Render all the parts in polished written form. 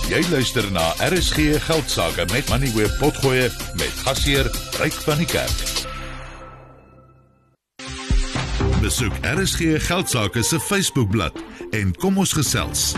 Jy luister na RSG Geldsaake met Moneyweb Potgoe met gasheer Ryk van die Kerk. Besoek RSG Geldsaake se Facebookblad en kom ons gesels.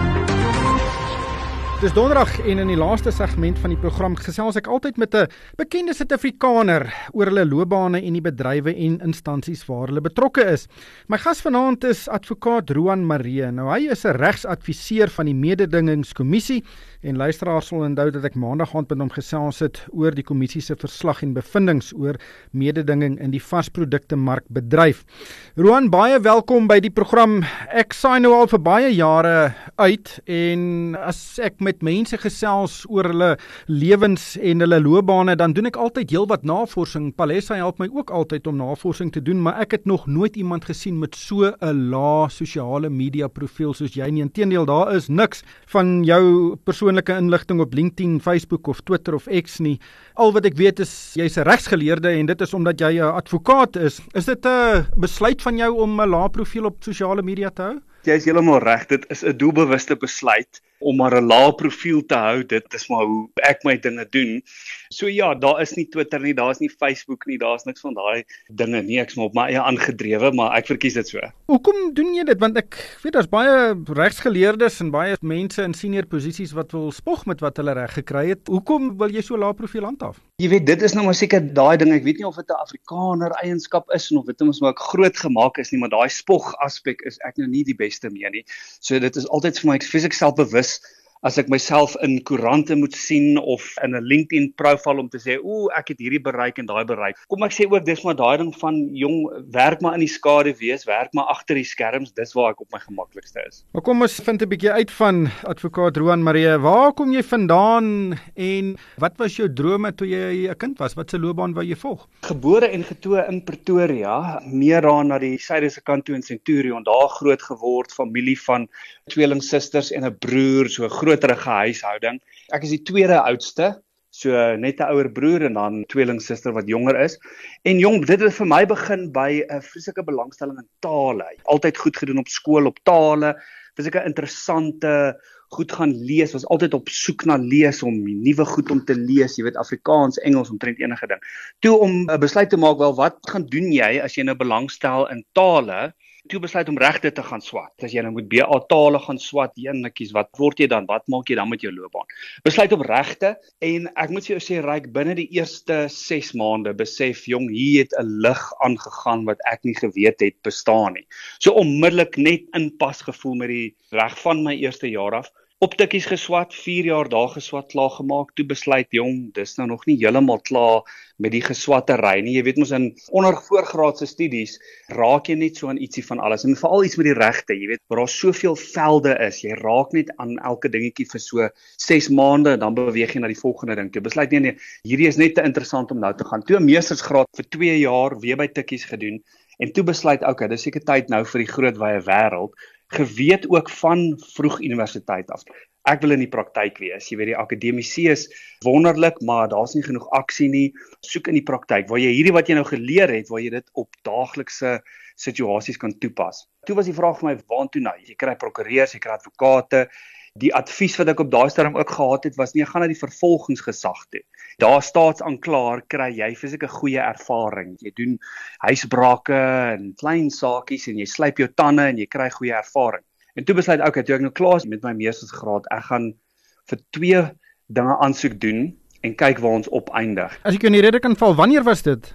Dis donderdag en in die laaste segment van die program gesels ek altyd met 'n bekende Suid-Afrikaner oor hulle loopbane en die bedrywe en instansies waar hulle betrokke is. My gas vanaand is advokaat Roan Maree. Nou hy is 'n regsadviseur van die Mededingingskommissie en luisteraars sal onthou dat ek maandag aand met hom gesels het oor die kommissie se verslag en bevindinge oor mededinging in die varsproduktemarkbedryf. Roan, baie welkom by die program. Ek saai nou al vir baie jare uit en as ek met mense gesels oor hulle lewens en hulle loopbane, dan doen ek altyd heelwat navorsing. Palesa help my ook altyd om navorsing te doen, maar ek het nog nooit iemand gesien met so 'n lae sosiale media profiel soos jy nie. Inteendeel, daar is niks van jou persoonlike inligting op LinkedIn, Facebook of Twitter of X nie. Al wat ek weet is, jy's 'n regsgeleerde en dit is omdat jy 'n advokaat is. Is dit 'n besluit van jou om 'n lae profiel op sosiale media te hou? Jy is heeltemal reg, dit is 'n doelbewuste besluit om maar 'n lae profiel te hou. Dit is maar hoe ek my dinge doen. So ja, daar is nie Twitter nie, daar is nie Facebook nie, daar is niks van daai dinge nie. Ek's maar op my eie aangedrewe, maar ek verkies dit so. Hoekom doen jy dit? Want ek weet daar's baie regsgeleerdes en baie mense in senior posisies wat wil spog met wat hulle reg gekry het. Hoekom wil jy so lae profiel handhaaf? Jy weet, dit is nou maar seker daai ding. Ek weet nie of dit 'n Afrikaner eienskap is en of dit ons maar groot gemaak is nie, maar daai spog aspek is ek nou nie die beste mee nie. So dit is altyd vir my, ek fisiek selfbewus as ek myself in koerante moet sien of in 'n LinkedIn profiel om te sê, ek het hierdie bereik en daai bereik. Kom ek sê ook, dis maar daai ding van werk maar in die skadu wees, werk maar agter die skerms, dis waar ek op my gemaklikste is. Maar kom ons vind 'n bietjie uit van advokaat Roan Maree. Waar kom jy vandaan en wat was jou drome toe jy 'n kind was? Wat se loopbaan wou jy volg? Gebore en getoe in Pretoria, meer aan na die suide se kant toe in Centurion, daar groot geword, familie van tweelingsusters en 'n broer, so 'n groterige huishouding. Ek is die tweede oudste, so net 'n ouer broer en dan tweelingsuster wat jonger is. En dit het vir my begin by 'n vreeslike belangstelling in tale. Altyd goed gedoen op skool op tale, vreeslike interessante goed gaan lees, was altyd op soek na lees, om nuwe goed om te lees, jy weet, Afrikaans, Engels, omtrent enige ding. Toe om 'n besluit te maak, wel, wat gaan doen jy as jy nou belangstel in tale? Toe besluit om regte te gaan swat. As jy nou moet BA tale gaan swat, eenetjies, wat word jy dan? Wat maak jy dan met jou loopbaan? Besluit op regte, en ek moet vir jou sê, Ryk, binne die eerste 6 maande besef, hier het 'n lig aangegaan wat ek nie geweet het bestaan nie. So onmiddellik net inpas gevoel met die reg van my eerste jaar af. Optikkies geswat, 4 jaar daar geswat, klaar gemaak, toe besluit, dis nou nog nie heeltemal klaar met die geswattery nie. Jy weet mos, in voorgraadse studies raak jy net so aan ietsie van alles, en veral iets met die regte, jy weet, waar daar soveel velde is, jy raak net aan elke dingetjie vir so 6 maande, en dan beweeg jy na die volgende ding toe. Besluit, nee, hierdie is net te interessant om nou te gaan. Toe 'n meestersgraad vir 2 jaar weer by tikkies gedoen, en toe besluit, dis seker tyd nou vir die groot wye wêreld. Geweet ook van vroeg universiteit af. Ek wil in die praktyk wees. Jy weet, die akademiese is wonderlik, maar daar's nie genoeg aksie nie. Soek in die praktyk, waar jy hierdie wat jy nou geleer het, waar jy dit op daaglikse situasies kan toepas. Toe was die vraag vir my, waartoe nou? Jy kry prokureurs, jy kry advokate. Die advies wat ek op daai stadium ook gehad het, was gaan na die vervolgingsgesag toe. Daar staatsaanklaer kry jy fisieke goeie ervaring. Jy doen huisbrake en klein saakies en jy slyp jou tande en jy kry goeie ervaring. En toe besluit toe ek nou klaar is met my meestersgraad, ek gaan vir 2 dinge aansoek doen en kyk waar ons opeindig. As ek jou in die rede kan val, wanneer was dit?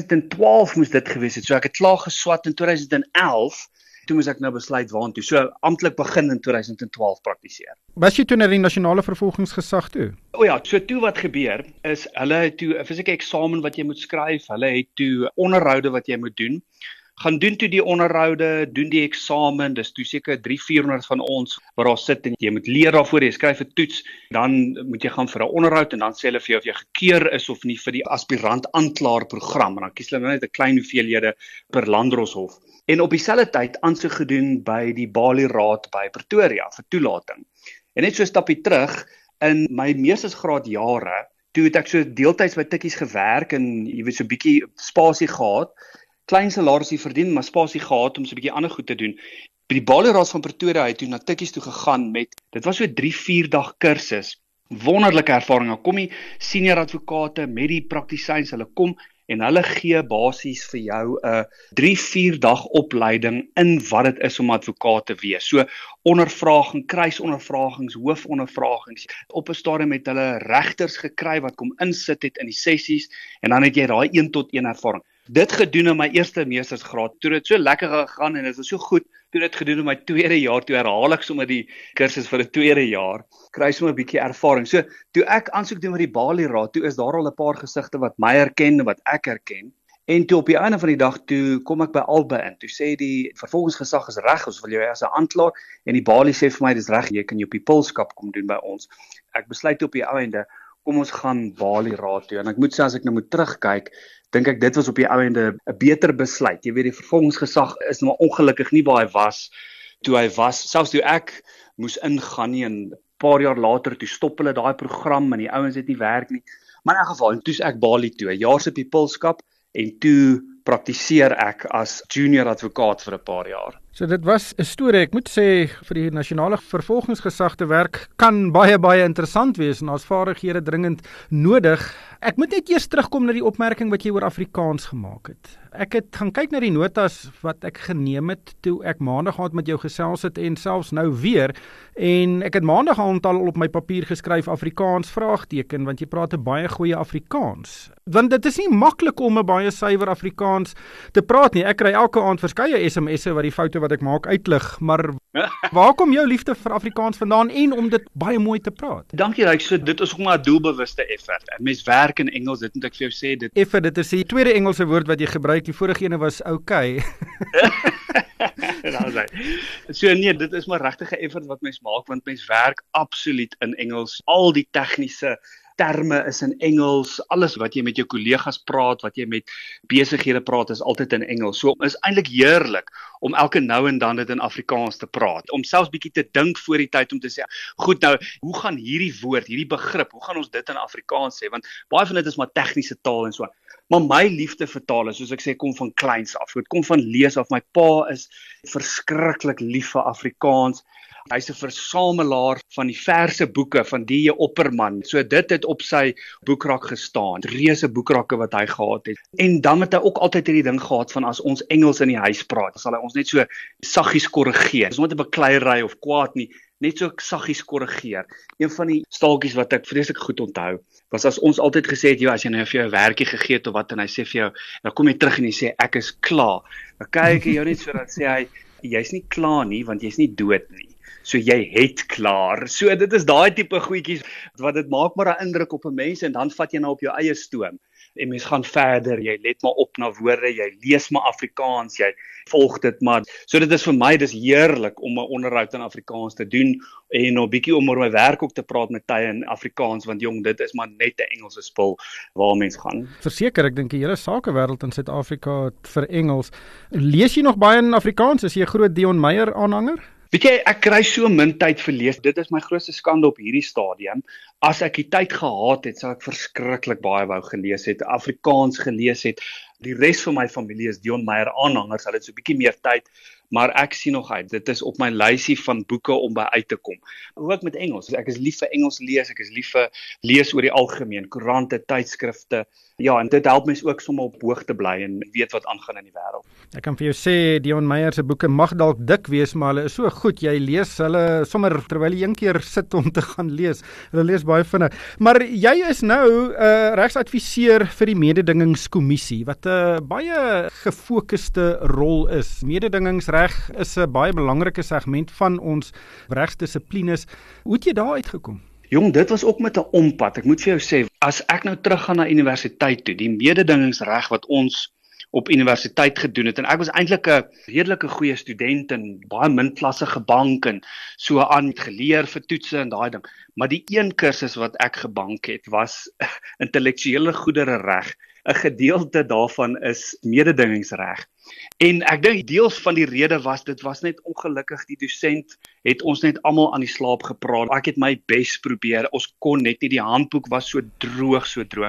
2012 moes dit gewees het. So ek het klaar geswat in 2011. Toe moes ek nou besluit waartoe. So amptelik begin in 2012 praktiseer. Was jy toe na die nasionale vervolgingsgesag toe? So toe wat gebeur is, hulle het toe 'n fisieke eksamen wat jy moet skryf, hulle het toe onderhoude wat jy moet doen. Gaan doen toe die onderhoude, doen die eksamen, dis toe seker 300-400 van ons waar daar sit en jy moet leer daarvoor, jy skryf 'n toets, dan moet jy gaan vir 'n onderhoud en dan sê hulle vir jou of jy gekeur is of nie vir die aspirant aanklaer program, en dan kies hulle net 'n klein hoeveelhede per landdroshof. En op dieselfde tyd aansoek gedoen by die Bali Raad by Pretoria vir toelating. En net so 'n stapie terug, in my meestersgraad jare, toe het ek so deeltyds by tikkies gewerk en jy weet so 'n bietjie spasie gehad. Klein salarisie verdien, maar spasie gehad om so 'n bietjie ander goed te doen. By die Balieras van Pretoria het toe na Tikkies toe gegaan met, dit was so 3-4 dag kursus, wonderlike ervaring. Dan kom die senior advokate met die praktisyns, hulle kom en hulle gee basies vir jou 'n 3-4 dag opleiding in wat dit is om advokaat te wees. So ondervraging, kruisondervragings, hoofondervragings. Op 'n stadium het hulle regters gekry wat kom insit het in die sessies en dan het jy daai 1-tot-1 ervaring. Dit gedoen in my eerste meestersgraad, toe dit so lekker gegaan en dit was so goed, toe dit gedoen in my tweede jaar, toe herhaal ek sommer die kursus vir 'n tweede jaar, kry sommer 'n bietjie ervaring. So, toe ek aansoek doen met die Balieraad, toe is daar al 'n paar gesigte wat my herken en wat ek herken. En toe op die einde van die dag, toe kom ek by albei in. Toe sê die vervolgingsgesag is reg, ons wil jou as 'n aanklaer, en die Balie sê vir my, dis reg, jy kan jou pupilskap kom doen by ons. Ek besluit op die einde, kom ons gaan Balieraad toe. En ek moet sê, as ek nou moet terugkyk, dink ek dit was op die einde 'n beter besluit. Jy weet, die vervolgingsgesag is nou maar ongelukkig nie waar hy was, selfs toe ek moes ingaan nie, en 'n paar jaar later, toe stop hulle daai program, en die ouens het nie werk nie. Maar in elk geval, toe is ek Balie toe, 'n jaar se pupilskap, en toe praktiseer ek as junior advokaat vir 'n paar jaar. So dit was 'n storie. Ek moet sê vir die nasionale vervolgingsgesag te werk kan baie interessant wees en ons vaardighede dringend nodig. Ek moet net eers terugkom na die opmerking wat jy oor Afrikaans gemaak het. Ek het gaan kyk na die notas wat ek geneem het toe ek maandag aand met jou gesels het en selfs nou weer, en ek het maandag aand al op my papier geskryf Afrikaans vraagteken, want jy praat 'n baie goeie Afrikaans. Want dit is nie maklik om 'n baie suiwer Afrikaans te praat nie. Ek kry elke aand verskeie SMS'e wat die foute wat ek maak uitlig, maar waar kom jou liefde vir Afrikaans vandaan en om dit baie mooi te praat? Dankie Ryk, so dit is ook maar 'n doelbewuste effort. Mens werk in Engels, dit moet ek vir jou sê, dit Dit is die tweede Engelse woord wat jy gebruik, die vorige ene was okay. So nee, dit is maar regtig 'n effort wat mens maak, want mens werk absoluut in Engels. Al die tegniese terme is in Engels, alles wat jy met jou kollegas praat, wat jy met besighede praat, is altyd in Engels. So is eintlik heerlik om elke nou en dan dit in Afrikaans te praat, om selfs bietjie te dink voor die tyd om te sê, goed nou, hoe gaan hierdie woord, hierdie begrip, hoe gaan ons dit in Afrikaans sê, want baie van dit is maar tegniese taal en so. Maar my liefde vir tale, soos ek sê, kom van kleins af, dit kom van lees af. My pa is verskriklik lief vir Afrikaans. Hy's 'n versamelaar van die verse boeke van D.J. Opperman. So dit het op sy boekrak gestaan, reuse boekrakke wat hy gehad het. En dan het hy ook altyd hierdie ding gehad van as ons Engels in die huis praat, sal hy ons net so saggies korrigeer. Dis nooit 'n bekleierery of kwaad nie, net so saggies korrigeer. Een van die staaltjies wat ek vreeslik goed onthou, was as ons altyd gesê het, as jy nou vir jou 'n werkie gegee het of wat, en hy sê vir jou, dan kom jy terug en jy sê, ek is klaar. Dan kyk hy jou net so, dan sê hy, jy's nie klaar nie, want jy's nie dood nie. So jy het klaar. So dit is daai tipe goedjies wat dit maak maar 'n indruk op 'n mens, en dan vat jy nou op jou eie stoom. En mens gaan verder, jy let maar op na woorde, jy lees maar Afrikaans, jy volg dit maar. So dit is vir my, dis heerlik om 'n onderhoud in Afrikaans te doen en nog 'n bietjie om oor my werk ook te praat met tye in Afrikaans, want jong, dit is maar net 'n Engelse spul waar mense gaan. Verseker, ek dink die hele sakewêreld in Suid-Afrika vir Engels. Lees jy nog baie in Afrikaans? Is jy 'n groot Dion Meyer aanhanger? Weet jy, ek kry so min tyd vir lees. Dit is my grootste skande op hierdie stadium. As ek die tyd gehad het, sou ek verskriklik baie wou gelees het, Afrikaans gelees het. Die res van my familie is Dion Meyer aanhangers, hulle het so 'n bietjie meer tyd, maar ek sien nog uit. Dit is op my lysie van boeke om by uit te kom. Ook met Engels. Ek is lief vir Engels lees, ek is lief vir lees oor die algemeen, koerante, tydskrifte. Ja, en dit help mens ook sommer op hoogte bly en weet wat aangaan in die wêreld. Ek kan vir jou sê, Dion Meyer se boeke mag dalk dik wees, maar hulle is so goed. Jy lees hulle sommer terwyl jy een keer sit om te gaan lees. Hulle lees baie vinnig. Maar jy is nou regsadviseur vir die mededingingskommissie, wat 'n baie gefokuste rol is. Mededingingsreg is 'n baie belangrike segment van ons regsdissiplines. Hoe het jy daar uitgekom? Jong, dit was ook met 'n ompad. Ek moet vir jou sê, as ek nou teruggaan na universiteit toe, die mededingingsreg wat ons op universiteit gedoen het, en ek was eintlik 'n redelike goeie student en baie min klasse gebank en so aan geleer vir toetse en daai ding. Maar die een kursus wat ek gebank het, was intellektuele goedere reg. 'n gedeelte daarvan is mededingingsreg. En ek dink deels van die rede was, dit was net ongelukkig, die dosent het ons net almal aan die slaap gepraat. Ek het my bes probeer, ons kon net nie, die handboek was so droog.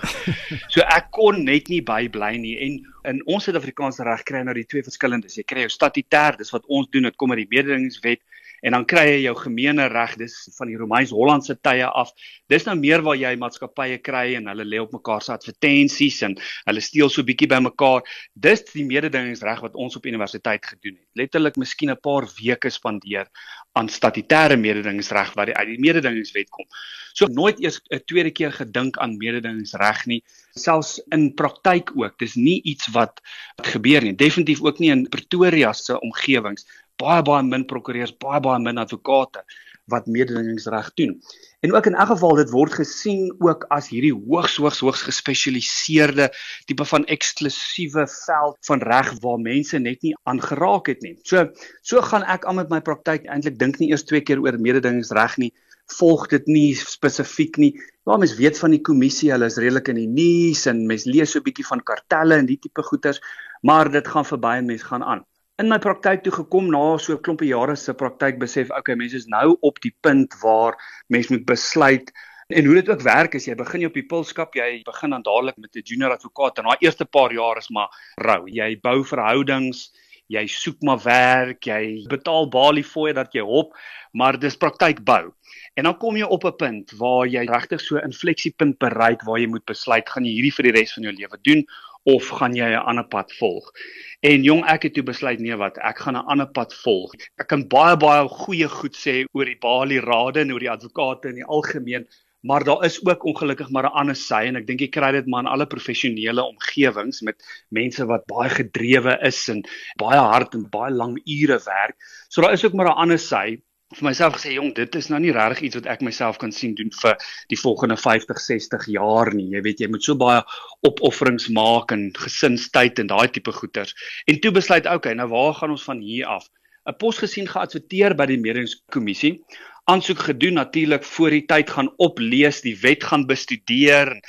So ek kon net nie bybly nie. En in ons Suid-Afrikaanse reg kry jy nou die twee verskillendes. Jy kry jou statutêr, dis wat ons doen, dit kom uit die mededingingswet. En dan kry jy jou gemeene reg, dis van die Romeins-Hollandse tye af. Dis nou meer waar jy maatskappye kry en hulle lê op mekaar se advertensies en hulle steel so bietjie by mekaar. Dis die mededingingsreg wat ons op universiteit gedoen het. Letterlik miskien 'n paar weke spandeer aan statutêre mededingingsreg wat uit die mededingingswet kom. So nooit eers 'n tweede keer gedink aan mededingingsreg nie, selfs in praktyk ook. Dis nie iets wat gebeur nie. Definitief ook nie in Pretoria se omgewings. Baie min prokureurs, baie min advokate wat mededingingsreg doen. En ook in elk geval, dit word gesien ook as hierdie hoogs gespesialiseerde tipe van eksklusiewe veld van reg waar mense net nie aangeraak het nie. So gaan ek aan met my praktyk, eintlik dink nie eers twee keer oor mededingingsreg nie, volg dit nie spesifiek nie. Ja, mens weet van die kommissie, hulle is redelik in die nuus en mens lees so 'n bietjie van kartelle en die tipe goeters, maar dit gaan verby en mens gaan aan. In my praktyk toe gekom na so 'n klompie jare se praktyk besef, okay, mense is nou op die punt waar mens moet besluit. En hoe dit ook werk is, jy begin op die pilskap, jy begin dan dadelik met 'n junior advokaat en daai eerste paar jaar is maar rou. Jy bou verhoudings, jy soek maar werk, jy betaal balie fooie dat jy hop, maar dis praktyk bou. En dan kom jy op 'n punt waar jy regtig so 'n infleksiepunt bereik waar jy moet besluit, gaan jy hierdie vir die res van jou lewe doen of gaan jy 'n ander pad volg? En jong, ek het toe besluit, nee wat, ek gaan 'n ander pad volg. Ek kan baie goeie goed sê oor die balie rade en oor die advokate in die algemeen, maar daar is ook ongelukkig maar 'n ander sy en ek dink jy kry dit maar in alle professionele omgewings met mense wat baie gedrewe is en baie hard en baie lang ure werk. So daar is ook maar 'n ander sy. Vir myself gesê, jong, dit is nou nie regtig iets wat ek myself kan sien doen vir die volgende 50, 60 jaar nie. Jy weet, jy moet so baie opofferings maak en gesinstyd en daai tipe goeters. En toe besluit, okay, nou waar gaan ons van hier af? 'n Pos gesien geadverteer by die mededingingskommissie. Aansoek gedoen, natuurlik voor die tyd gaan oplees, die wet gaan bestudeer,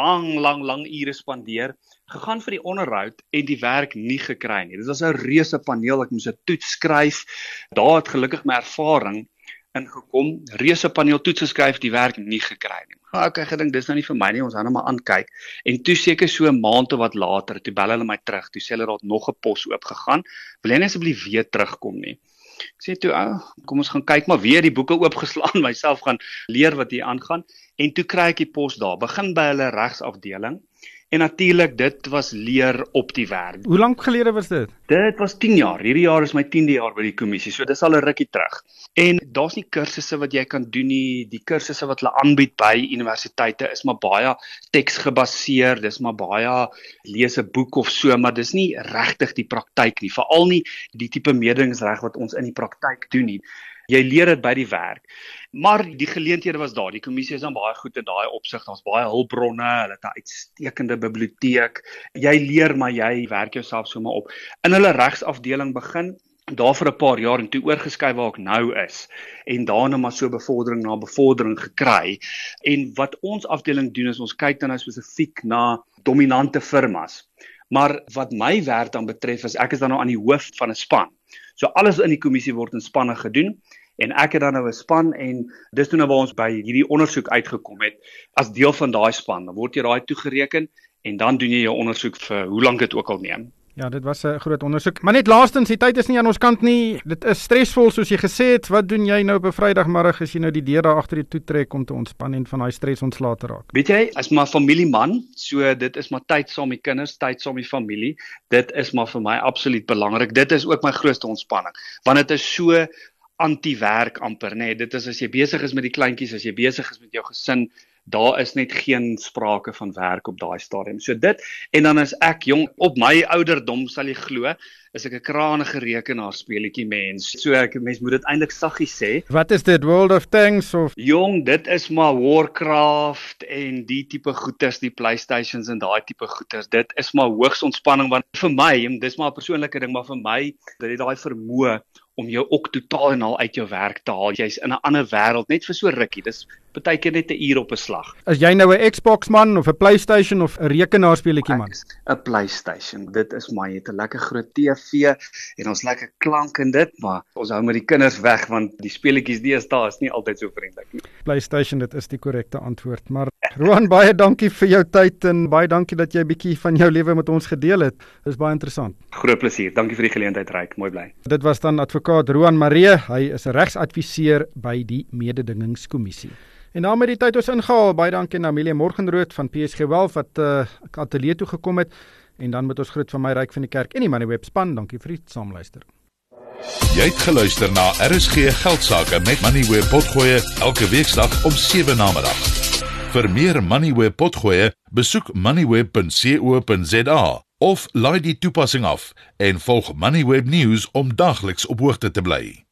lang ure spandeer. Gegaan vir die onderhoud en die werk nie gekry nie. Dit was 'n reuse paneel, ek moes 'n toets skryf. Daar het gelukkig my ervaring ingekom. Reuse paneel toets geskryf, die werk nie gekry nie. Maar ek het gedink dis nou nie vir my nie, ons gaan nou maar aankyk. En toe seker so 'n maand of wat later, toe bel hulle my terug, toe sê hulle daar het nog 'n pos oop gegaan. Wil jy net asseblief weer terugkom nie? Ek sê toe, kom ons gaan kyk, maar weer die boeke oopgeslaan, myself gaan leer wat hier aangaan. En toe kry ek die pos daar, begin by hulle regsafdeling. En natuurlik, dit was leer op die werk. Hoe lank gelede was dit? Dit was 10 jaar. Hierdie jaar is my 10de jaar by die kommissie, so dis al 'n rukkie terug. En daar's nie kursusse wat jy kan doen nie. Die kursusse wat hulle aanbied by universiteite is maar baie teksgebaseer, dis maar baie lees 'n boek of so, maar dis nie regtig die praktyk nie, veral nie die tipe mededingingsreg wat ons in die praktyk doen nie. Jy leer dit by die werk. Maar die geleenthede was daar. Die kommissie is dan baie goed in daai opsig. Daar's baie hulpbronne, hulle het 'n uitstekende biblioteek. Jy leer, maar jy werk jouself sommer op. In hulle regsafdeling begin daar vir 'n paar jaar en toe oorgeskuif waar ek nou is. En daarna maar so bevordering na bevordering gekry. En wat ons afdeling doen is ons kyk dan nou spesifiek na dominante firmas. Maar wat my werk dan betref is ek is dan nou aan die hoof van 'n span. So alles in die kommissie word in spanne gedoen. En ek het dan nou 'n span en dis toe nou waar ons by hierdie ondersoek uitgekom het as deel van daai span. Dan word jy daai toegereken en dan doen jy jou ondersoek vir hoe lank dit ook al neem. Ja, dit was 'n groot ondersoek. Maar net laastens, die tyd is nie aan ons kant nie. Dit is stresvol soos jy gesê het. Wat doen jy nou op 'n Vrydagmiddag as jy nou die deur daar agter die toe trek om te ontspan en van daai stres ontslae te raak? Weet jy, as maar familieman, so dit is maar tyd saam met kinders, tyd saam met familie. Dit is maar vir my absoluut belangrik. Dit is ook my grootste ontspanning, want dit is so anti-werk amper, nee, dit is as jy besig is met die kleintjies, as jy besig is met jou gesin, daar is net geen sprake van werk op daai stadium. So dit, en dan is ek jong, op my ouderdom sal jy glo, is ek 'n kranige rekenaarspeletjie mens. So mens moet dit eintlik saggies sê. Wat is dit, World of Tanks of? Jong, dit is maar Warcraft en die tipe goeters, die PlayStations en daai tipe goeters. Dit is maar hoogs ontspanning, want vir my, dis maar 'n persoonlike ding, maar vir my, dit het daai vermoë om jou ook totaal en al uit jou werk te haal. Jy's in 'n ander wêreld net vir so rukkie. Dis partykeer net 'n uur op 'n slag. As jy nou 'n Xbox man of 'n PlayStation of 'n rekenaarspeletjie man? 'n PlayStation. Dit is maar jy het 'n lekker groot TV en ons lekker klank in dit, maar ons hou met die kinders weg want die speletjies deesdae is nie altyd so vriendelik nie. PlayStation, dit is die korrekte antwoord. Maar Roan, baie dankie vir jou tyd en baie dankie dat jy 'n bietjie van jou lewe met ons gedeel het. Dis baie interessant. Groot plesier. Dankie vir die geleentheid, Ryk. Mooi bly. Dit was dan advokaat Roan Maree. Hy is 'n regsadviseur by die Mededingingskommissie. En daarmee die tyd ons ingehaal. Baie dankie aan Amelia Morgenrood van PSG Wealth wat ateljee toe gekom het. En dan met ons groet van my Ryk van die Kerk en die Moneyweb span. Dankie vir die saamluister. Jy het geluister na RSG Geldsaake met Moneyweb Potgoe elke weeksdag om 7 namiddag. Vir meer Moneyweb Potgoe, besoek moneyweb.co.za of laai die toepassing af en volg Moneyweb News om dagliks op hoogte te bly.